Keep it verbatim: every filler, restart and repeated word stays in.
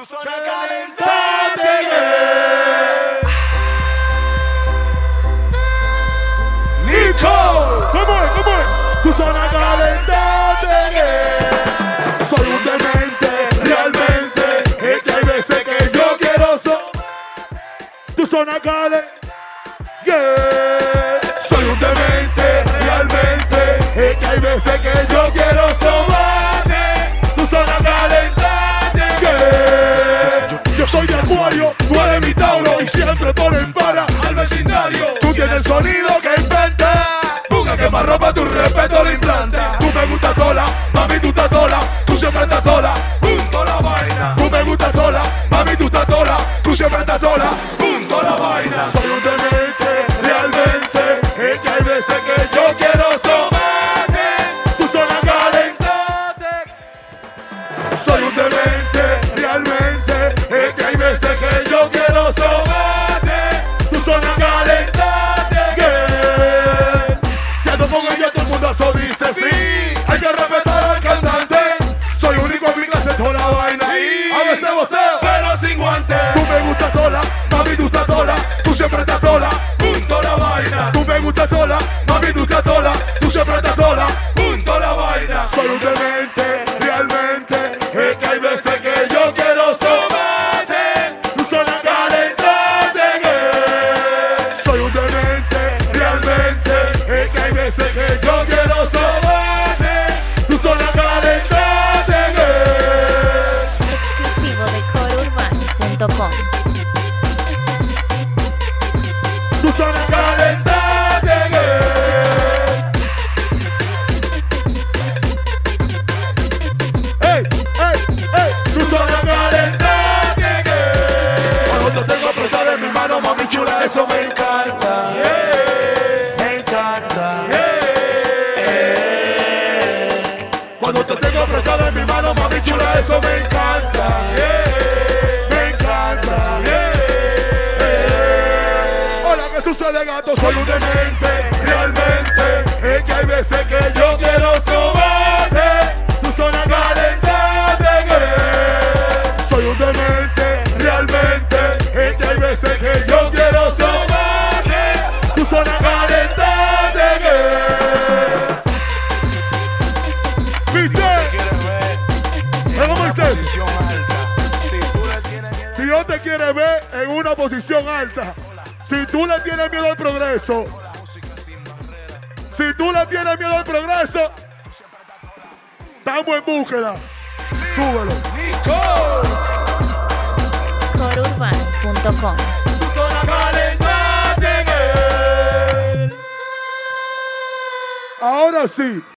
Tu zona calentante. Nico, ¿cómo es? ¿Cómo es? Tu zona calentante. Soy un demente, realmente. Es que hay veces que yo quiero so. Tu zona calentante. Yeah. Soy un demente, realmente. Es que hay veces que yo quiero sobarte. Tu zona calentante. Yeah. Yo, yo soy de Acuario, tú eres mi Tauro. Y siempre ponen para al vecindario. Tú tienes el sonido que inventa. Ponga que más ropa, tu respeto lo implanta. Tú me gusta tola, mami tú estás tola. Tú siempre estás tola, punto la vaina. Tú me gusta tola, mami tú estás tola. Tú siempre estás tola, punto la vaina. Soy un demente, realmente. Es que hay veces que yo quiero sobarte. Tu zona calentante. Soy un demente, realmente. Es que hay veces que yo quiero sobarte. Tu zona calentante. Yeah. Si ando con ella todo el mundo eso dice sí. Hay que respetar al cantante. Soy único en mi clase toda la vaina ahí. A veces voceo, pero sin guantes. Tú me gusta tola, mami tú estás tola. Tú siempre estás tola, punto la vaina. Tú me gusta tola, mami tú estás tola. Tú siempre estás tola, punto la vaina. Soy un demente, realmente. Es que hay veces que yo quiero sobarte. Tu zona calentante. Yeah. Soy un demente, realmente. Es que hay veces que yo quiero sobarte. Tu zona calentante. Yeah. Exclusivo de core urbano punto com. Tu zona calentante. Yeah. Ey, ey, ey. Tu zona calentante. Yeah. Cuando te tengo apretado en mi mano, mami chula, eso me encanta. Yeah. Me encanta. Yeah. Cuando te tengo apretado en mi mano, mami chula, eso me encanta. Yeah. Me encanta. Yeah. Hola, ¿qué sucede, gato? Soy un demente, realmente. Es que hay veces que yo quiero sobarte. Tu zona calentante. Yeah. Soy un demente, realmente. Es que hay veces que yo quiero sobarte. Tu zona calentante. Yeah. Michelle, ¿cómo Moisés? Si Dios te quiere ver en una posición alta, si tú le tienes miedo al progreso, si tú le tienes miedo al progreso, estamos en búsqueda. Súbelo. core urbano punto com. Tu zona calentante. Ahora sí.